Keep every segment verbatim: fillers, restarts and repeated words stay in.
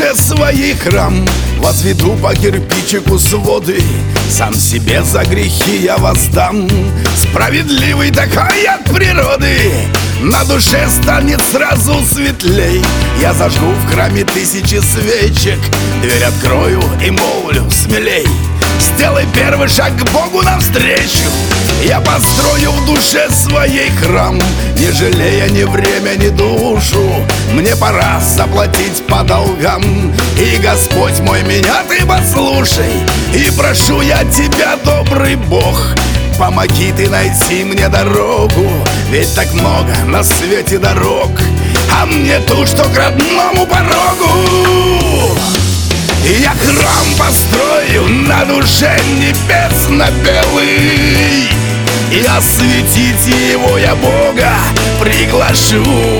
душе своей храм, возведу по кирпичику своды, сам себе за грехи я воздам. Справедливый такой от природы, на душе станет сразу светлей. Я зажгу в храме тысячи свечек, дверь открою и молвлю смелей: сделай первый шаг к Богу навстречу. Я построю в душе своей храм, не жалея ни время, ни душу. Мне пора заплатить по долгам, и, Господь мой, меня ты послушай. И прошу я тебя, добрый Бог, помоги ты найти мне дорогу. Ведь так много на свете дорог, а мне ту, что к родному порогу. Я храм построю на душе небесно-белый, и осветить его я Бога приглашу.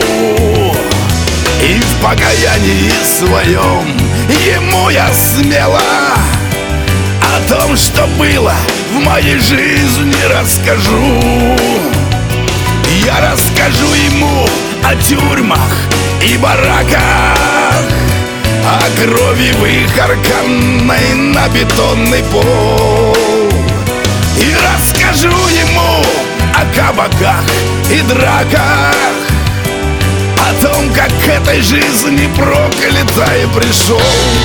И в покаянии своем ему я смело о том, что было в моей жизни, расскажу. Я расскажу ему о тюрьмах и бараках, о крови выхарканной на бетонный пол. И расскажу ему о кабаках и драках, о том, как к этой жизни проклятой пришел.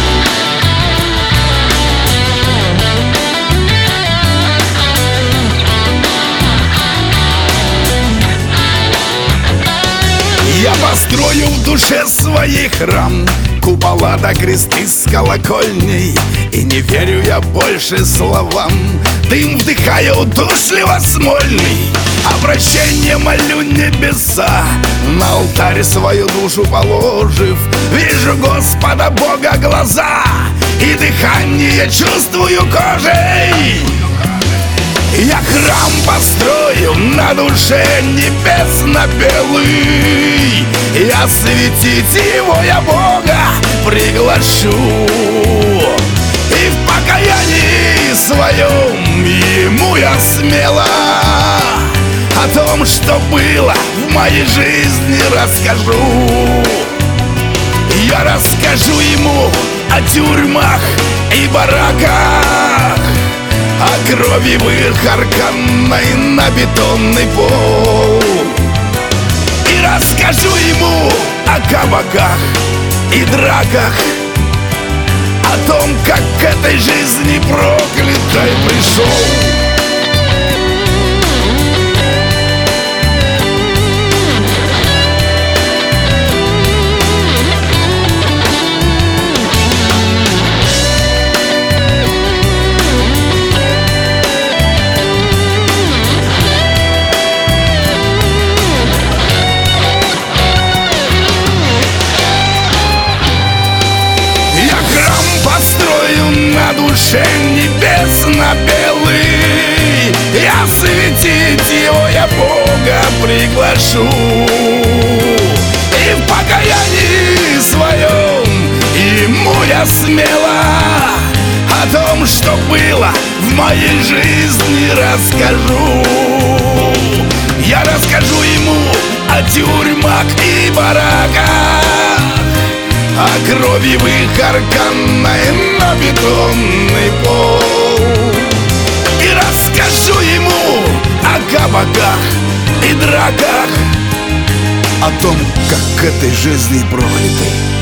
Я построю в душе своей храм, купола да кресты с колокольней, и не верю я больше словам. Дым вдыхаю удушливо-смольный, обращение молю небеса, на алтарь свою душу положив. Вижу Господа Бога глаза, и дыхание чувствую кожей. Я храм построю на душе небесно-белый, и осветить его я Бога приглашу. И в покаянии своем ему я смело о том, что было в моей жизни, расскажу. Я расскажу ему о тюрьмах и бараках, о крови выхарканной на бетонный пол. И расскажу ему о кабаках и драках, о том, как к этой жизни проклятой пришел. На душе небесно-белый, и осветить его я Бога приглашу. И в покаянии своем ему я смело о том, что было в моей жизни, расскажу. Я расскажу ему о тюрьмах и бараках, о крови выхарканной на бетонный пол. И расскажу ему о кабаках и драках, о том, как к этой жизни проклятой